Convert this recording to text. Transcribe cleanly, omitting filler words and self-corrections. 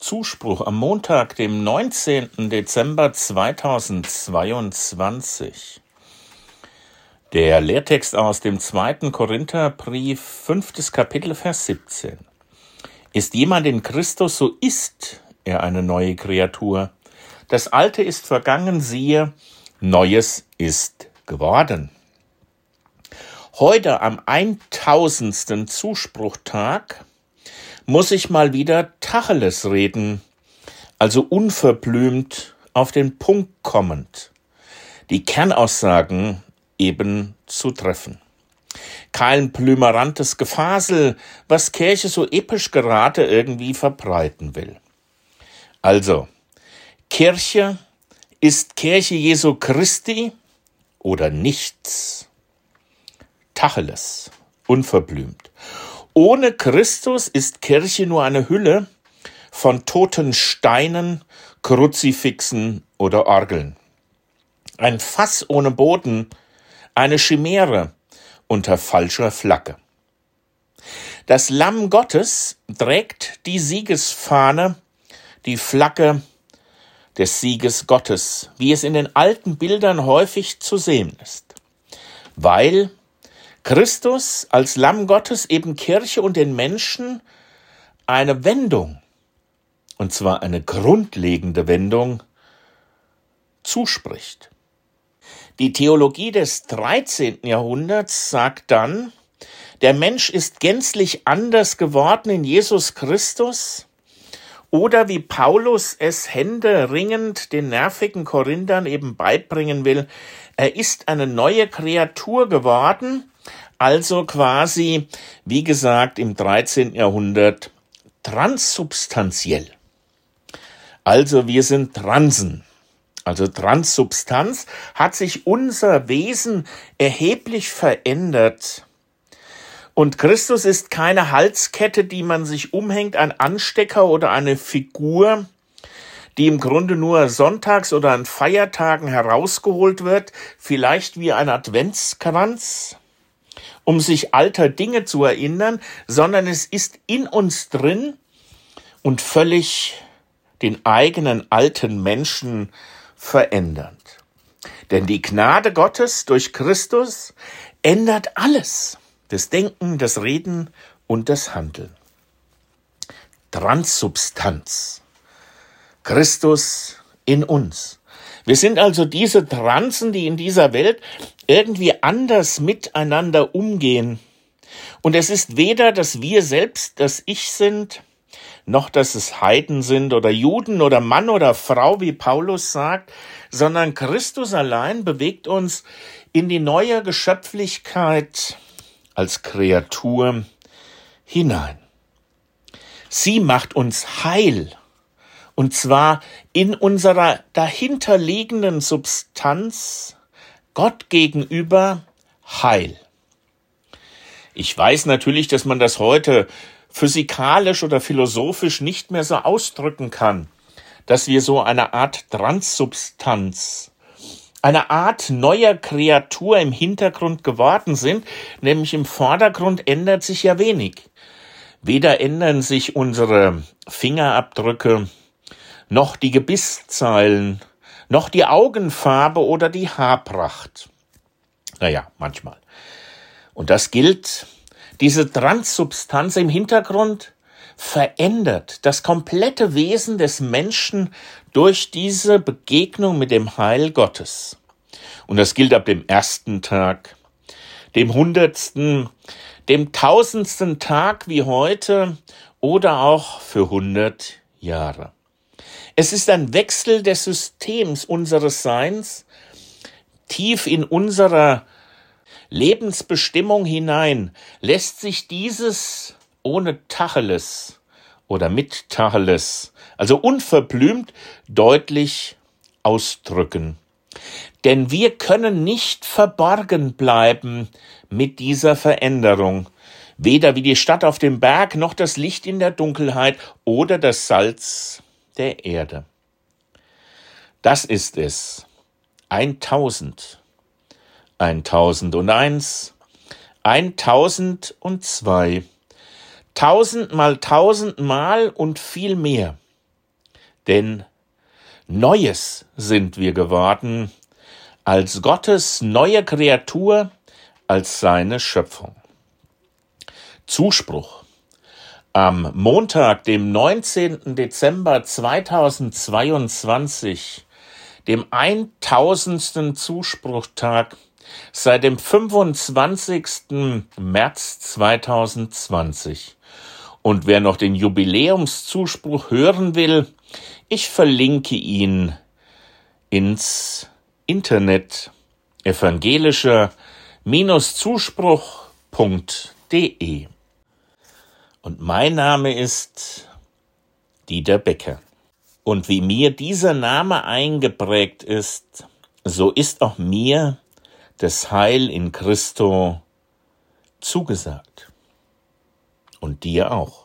Zuspruch am Montag, dem 19. Dezember 2022. Der Lehrtext aus dem 2. Korintherbrief, 5. Kapitel, Vers 17. Ist jemand in Christus, so ist er eine neue Kreatur. Das Alte ist vergangen, siehe, Neues ist geworden. Heute am 1000. Zuspruchtag muss ich mal wieder Tacheles reden, also unverblümt auf den Punkt kommend, die Kernaussagen eben zu treffen. Kein blümerantes Gefasel, was Kirche so episch gerade irgendwie verbreiten will. Also, Kirche ist Kirche Jesu Christi oder nichts. Tacheles, unverblümt. Ohne Christus ist Kirche nur eine Hülle von toten Steinen, Kruzifixen oder Orgeln. Ein Fass ohne Boden, eine Chimäre unter falscher Flagge. Das Lamm Gottes trägt die Siegesfahne, die Flagge des Sieges Gottes, wie es in den alten Bildern häufig zu sehen ist. Weil Christus als Lamm Gottes eben Kirche und den Menschen eine Wendung, und zwar eine grundlegende Wendung, zuspricht. Die Theologie des 13. Jahrhunderts sagt dann, der Mensch ist gänzlich anders geworden in Jesus Christus, oder wie Paulus es händeringend den nervigen Korinthern eben beibringen will, er ist eine neue Kreatur geworden, also quasi, wie gesagt, im 13. Jahrhundert transsubstanziell. Also wir sind Transen. Also Transsubstanz hat sich unser Wesen erheblich verändert. Und Christus ist keine Halskette, die man sich umhängt, ein Anstecker oder eine Figur, die im Grunde nur sonntags oder an Feiertagen herausgeholt wird, vielleicht wie ein Adventskranz, um sich alter Dinge zu erinnern, sondern es ist in uns drin und völlig den eigenen alten Menschen verändernd. Denn die Gnade Gottes durch Christus ändert alles, das Denken, das Reden und das Handeln. Transsubstanz. Christus in uns. Wir sind also diese Transen, die in dieser Welt irgendwie anders miteinander umgehen. Und es ist weder, dass wir selbst das Ich sind, noch dass es Heiden sind oder Juden oder Mann oder Frau, wie Paulus sagt, sondern Christus allein bewegt uns in die neue Geschöpflichkeit als Kreatur hinein. Sie macht uns heil. Und zwar in unserer dahinterliegenden Substanz Gott gegenüber heil. Ich weiß natürlich, dass man das heute physikalisch oder philosophisch nicht mehr so ausdrücken kann, dass wir so eine Art Transsubstanz, eine Art neuer Kreatur im Hintergrund geworden sind, nämlich im Vordergrund ändert sich ja wenig. Weder ändern sich unsere Fingerabdrücke, noch die Gebisszeilen, noch die Augenfarbe oder die Haarpracht. Naja, manchmal. Und das gilt, diese Transsubstanz im Hintergrund verändert das komplette Wesen des Menschen durch diese Begegnung mit dem Heil Gottes. Und das gilt ab dem 1. Tag, dem 100., dem 1000. Tag wie heute oder auch für 100 Jahre. Es ist ein Wechsel des Systems unseres Seins, tief in unserer Lebensbestimmung hinein lässt sich dieses ohne Tacheles oder mit Tacheles, also unverblümt, deutlich ausdrücken. Denn wir können nicht verborgen bleiben mit dieser Veränderung, weder wie die Stadt auf dem Berg noch das Licht in der Dunkelheit oder das Salz der Erde. Das ist es. 1000, 1001, 1002, 1000 mal 1000 mal und viel mehr. Denn Neues sind wir geworden, als Gottes neue Kreatur, als seine Schöpfung. Zuspruch. Am Montag, dem 19. Dezember 2022, dem 1000. Zuspruchtag seit dem 25. März 2020. Und wer noch den Jubiläumszuspruch hören will, ich verlinke ihn ins Internet evangelischer-zuspruch.de. Und mein Name ist Dieter Becker. Und wie mir dieser Name eingeprägt ist, so ist auch mir das Heil in Christo zugesagt. Und dir auch.